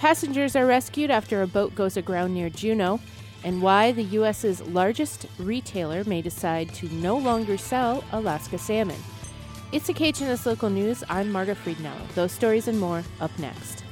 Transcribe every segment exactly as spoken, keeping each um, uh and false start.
Passengers are rescued after a boat goes aground near Juneau, and why the U S's largest retailer may decide to no longer sell Alaska salmon. It's Occasionous Local News. I'm Marga Friednello. Those stories and more up next.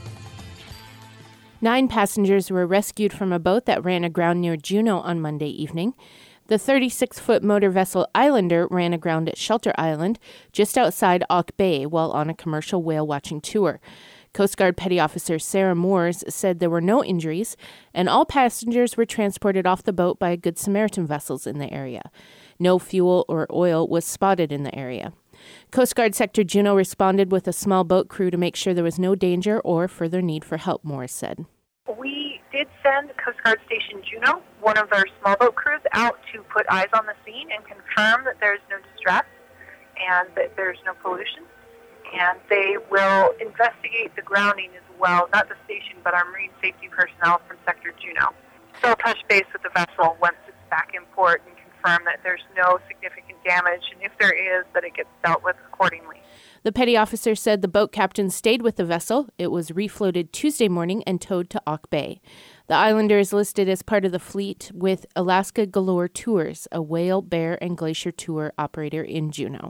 Nine passengers were rescued from a boat that ran aground near Juneau on Monday evening. The thirty-six-foot motor vessel Islander ran aground at Shelter Island, just outside Auk Bay, while on a commercial whale-watching tour. Coast Guard Petty Officer Sarah Moores said there were no injuries, and all passengers were transported off the boat by Good Samaritan vessels in the area. No fuel or oil was spotted in the area. Coast Guard Sector Juneau responded with a small boat crew to make sure there was no danger or further need for help, Moores said. We did send Coast Guard Station Juneau, one of their small boat crews, out to put eyes on the scene and confirm that there's no distress and that there's no pollution. And they will investigate the grounding as well, not the station, but our marine safety personnel from Sector Juneau. So I'll touch base with the vessel once it's back in port and confirm that there's no significant damage, and if there is, that it gets dealt with accordingly. The petty officer said the boat captain stayed with the vessel. It was refloated Tuesday morning and towed to Auk Bay. The Islander is listed as part of the fleet with Alaska Galore Tours, a whale, bear, and glacier tour operator in Juneau.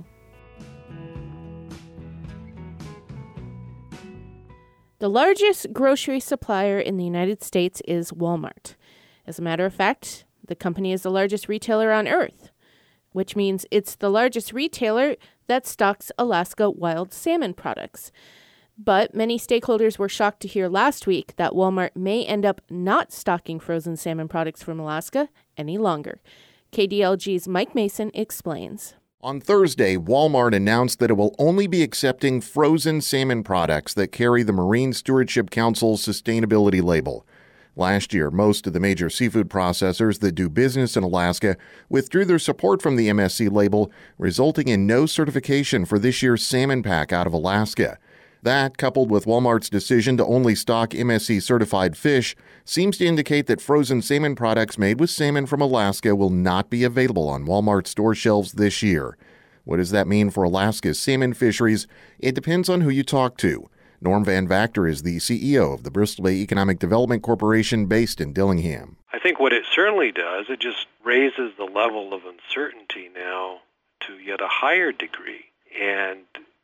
The largest grocery supplier in the United States is Walmart. As a matter of fact, the company is the largest retailer on Earth, which means it's the largest retailer that stocks Alaska wild salmon products. But many stakeholders were shocked to hear last week that Walmart may end up not stocking frozen salmon products from Alaska any longer. K D L G's Mike Mason explains. On Thursday, Walmart announced that it will only be accepting frozen salmon products that carry the Marine Stewardship Council's sustainability label. Last year, most of the major seafood processors that do business in Alaska withdrew their support from the M S C label, resulting in no certification for this year's salmon pack out of Alaska. That, coupled with Walmart's decision to only stock M S C-certified fish, seems to indicate that frozen salmon products made with salmon from Alaska will not be available on Walmart store shelves this year. What does that mean for Alaska's salmon fisheries? It depends on who you talk to. Norm Van Vactor is the C E O of the Bristol Bay Economic Development Corporation based in Dillingham. I think what it certainly does, it just raises the level of uncertainty now to yet a higher degree. And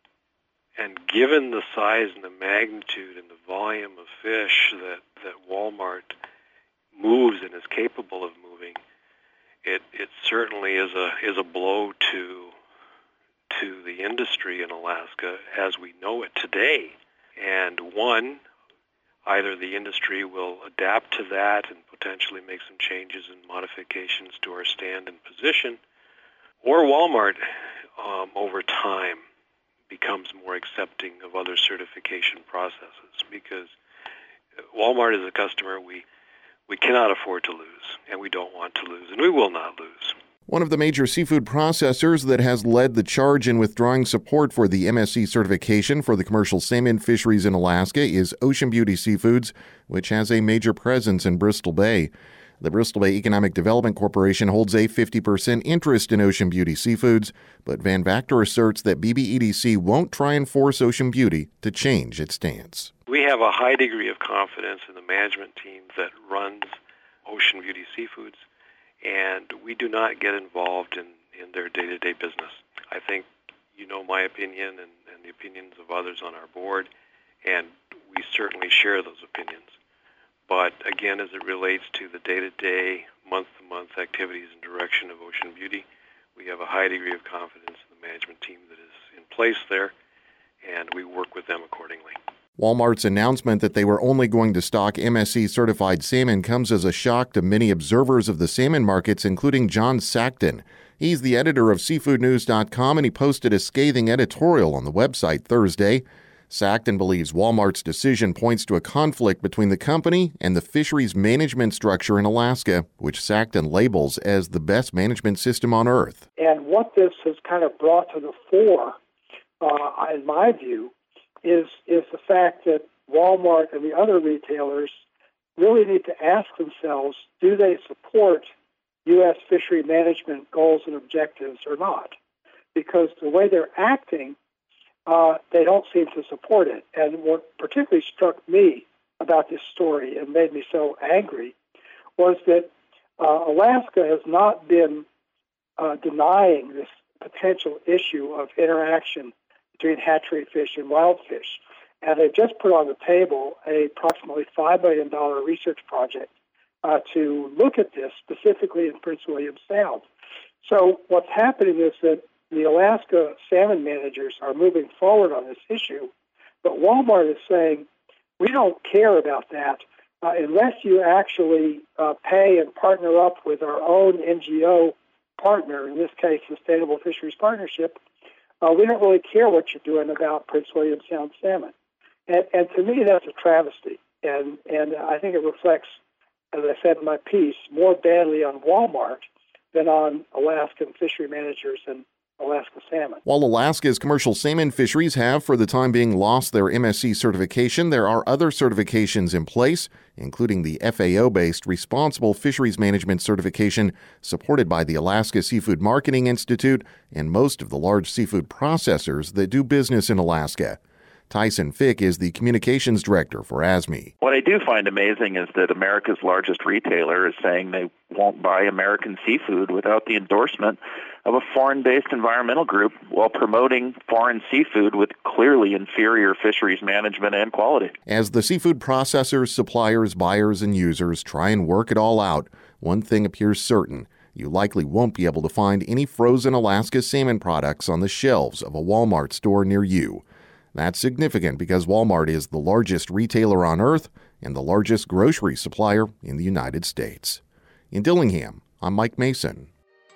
And given the size and the magnitude and the volume of fish that, that Walmart moves and is capable of moving, it it certainly is a is a blow to to the industry in Alaska as we know it today. And one, either the industry will adapt to that and potentially make some changes and modifications to our stand and position, or Walmart um, over time becomes more accepting of other certification processes, because Walmart is a customer we we cannot afford to lose, and we don't want to lose, and we will not lose. One of the major seafood processors that has led the charge in withdrawing support for the M S C certification for the commercial salmon fisheries in Alaska is Ocean Beauty Seafoods, which has a major presence in Bristol Bay. The Bristol Bay Economic Development Corporation holds a fifty percent interest in Ocean Beauty Seafoods, but Van Vactor asserts that B B E D C won't try and force Ocean Beauty to change its stance. We have a high degree of confidence in the management team that runs Ocean Beauty Seafoods, and we do not get involved in, in their day-to-day business. I think you know my opinion and, and the opinions of others on our board, and we certainly share those opinions. But again, as it relates to the day-to-day, month-to-month activities and direction of Ocean Beauty, we have a high degree of confidence in the management team that is in place there, and we work with them accordingly. Walmart's announcement that they were only going to stock M S C-certified salmon comes as a shock to many observers of the salmon markets, including John Sackton. He's the editor of seafood news dot com, and he posted a scathing editorial on the website Thursday. Sackton believes Walmart's decision points to a conflict between the company and the fisheries management structure in Alaska, which Sackton labels as the best management system on Earth. And what this has kind of brought to the fore, uh, in my view, is is the fact that Walmart and the other retailers really need to ask themselves, do they support U S fishery management goals and objectives or not? Because the way they're acting, Uh, they don't seem to support it. And what particularly struck me about this story and made me so angry was that uh, Alaska has not been uh, denying this potential issue of interaction between hatchery fish and wild fish. And they've just put on the table a approximately five million dollars research project uh, to look at this specifically in Prince William Sound. So what's happening is that the Alaska salmon managers are moving forward on this issue, but Walmart is saying, we don't care about that uh, unless you actually uh, pay and partner up with our own N G O partner, in this case, Sustainable Fisheries Partnership. Uh, we don't really care what you're doing about Prince William Sound salmon. And, and to me, that's a travesty. And, and I think it reflects, as I said in my piece, more badly on Walmart than on Alaskan fishery managers and Alaska salmon. While Alaska's commercial salmon fisheries have, for the time being, lost their M S C certification, there are other certifications in place, including the F A O-based Responsible Fisheries Management certification supported by the Alaska Seafood Marketing Institute and most of the large seafood processors that do business in Alaska. Tyson Fick is the communications director for A S M E. What I do find amazing is that America's largest retailer is saying they won't buy American seafood without the endorsement of a foreign-based environmental group while promoting foreign seafood with clearly inferior fisheries management and quality. As the seafood processors, suppliers, buyers, and users try and work it all out, one thing appears certain. You likely won't be able to find any frozen Alaska salmon products on the shelves of a Walmart store near you. That's significant because Walmart is the largest retailer on Earth and the largest grocery supplier in the United States. In Dillingham, I'm Mike Mason.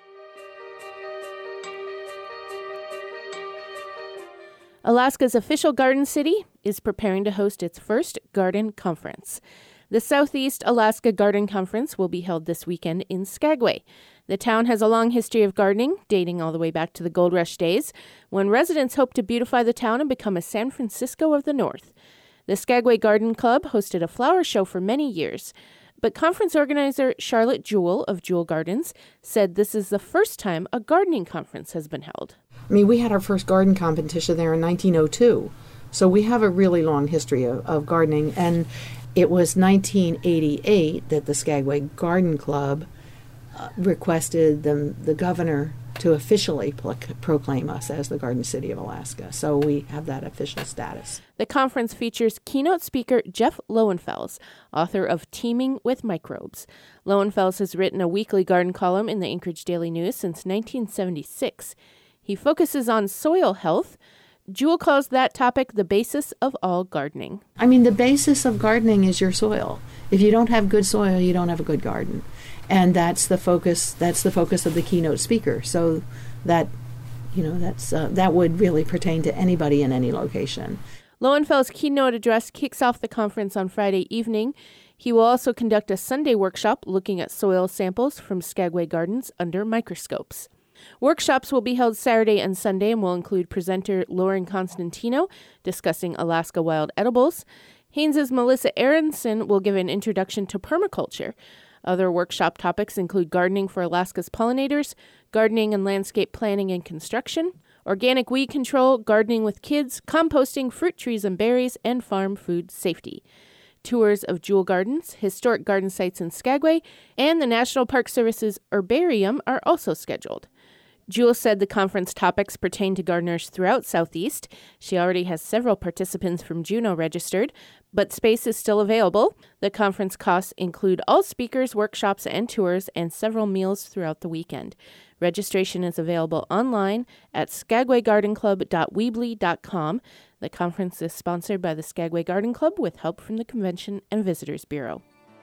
Alaska's official garden city is preparing to host its first garden conference. The Southeast Alaska Garden Conference will be held this weekend in Skagway. The town has a long history of gardening, dating all the way back to the Gold Rush days, when residents hoped to beautify the town and become a San Francisco of the North. The Skagway Garden Club hosted a flower show for many years, but conference organizer Charlotte Jewell of Jewell Gardens said this is the first time a gardening conference has been held. I mean, we had our first garden competition there in nineteen oh two, so we have a really long history of, of gardening, and it was nineteen eighty-eight that the Skagway Garden Club uh, requested the, the governor to officially pl- proclaim us as the Garden City of Alaska. So we have that official status. The conference features keynote speaker Jeff Lowenfels, author of Teeming with Microbes. Lowenfels has written a weekly garden column in the Anchorage Daily News since nineteen seventy-six. He focuses on soil health. Jewell calls that topic the basis of all gardening. I mean, the basis of gardening is your soil. If you don't have good soil, you don't have a good garden. And that's the focus, that's the focus of the keynote speaker. So that, you know, that's uh, that would really pertain to anybody in any location. Lowenfels' keynote address kicks off the conference on Friday evening. He will also conduct a Sunday workshop looking at soil samples from Skagway Gardens under microscopes. Workshops will be held Saturday and Sunday and will include presenter Lauren Constantino discussing Alaska wild edibles. Haynes's Melissa Aronson will give an introduction to permaculture. Other workshop topics include gardening for Alaska's pollinators, gardening and landscape planning and construction, organic weed control, gardening with kids, composting, fruit trees and berries, and farm food safety. Tours of Jewell Gardens, historic garden sites in Skagway, and the National Park Service's herbarium are also scheduled. Jewell said the conference topics pertain to gardeners throughout Southeast. She already has several participants from Juneau registered, but space is still available. The conference costs include all speakers, workshops, and tours, and several meals throughout the weekend. Registration is available online at skagway garden club dot weebly dot com. The conference is sponsored by the Skagway Garden Club with help from the Convention and Visitors Bureau.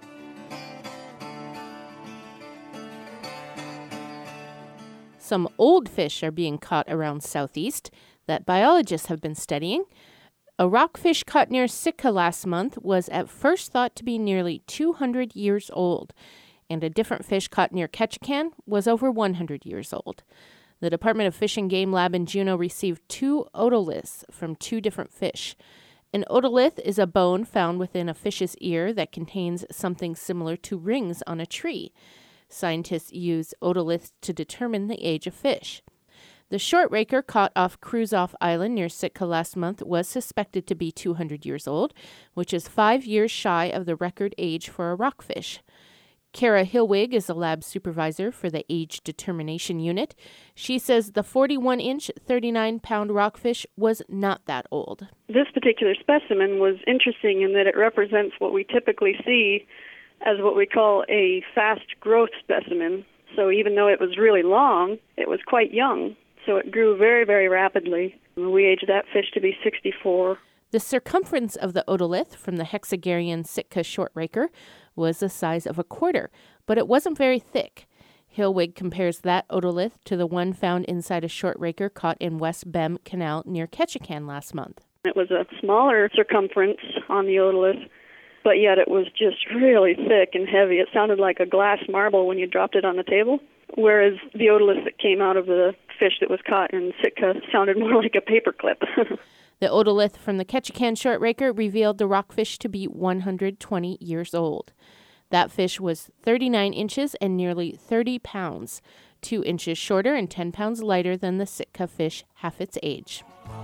Some old fish are being caught around Southeast that biologists have been studying. A rockfish caught near Sitka last month was at first thought to be nearly two hundred years old, and a different fish caught near Ketchikan was over one hundred years old. The Department of Fish and Game Lab in Juneau received two otoliths from two different fish. An otolith is a bone found within a fish's ear that contains something similar to rings on a tree. Scientists use otoliths to determine the age of fish. The short raker caught off Kruzof Island near Sitka last month was suspected to be two hundred years old, which is five years shy of the record age for a rockfish. Kara Hilwig is a lab supervisor for the Age Determination Unit. She says the forty-one inch, thirty-nine pound rockfish was not that old. This particular specimen was interesting in that it represents what we typically see as what we call a fast growth specimen. So even though it was really long, it was quite young. So it grew very, very rapidly. We aged that fish to be sixty-four. The circumference of the otolith from the Hexagarian Sitka short raker was the size of a quarter, but it wasn't very thick. Hilwig compares that otolith to the one found inside a short raker caught in West Bem Canal near Ketchikan last month. It was a smaller circumference on the otolith, but yet it was just really thick and heavy. It sounded like a glass marble when you dropped it on the table, whereas the otolith that came out of the fish that was caught in Sitka sounded more like a paperclip. The otolith from the Ketchikan short raker revealed the rockfish to be one hundred twenty years old. That fish was thirty-nine inches and nearly thirty pounds, two inches shorter and ten pounds lighter than the Sitka fish half its age.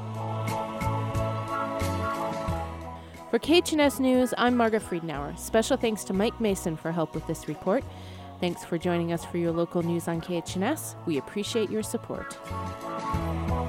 For K H N S News, I'm Margaret Friedenauer. Special thanks to Mike Mason for help with this report. Thanks for joining us for your local news on K H N S. We appreciate your support.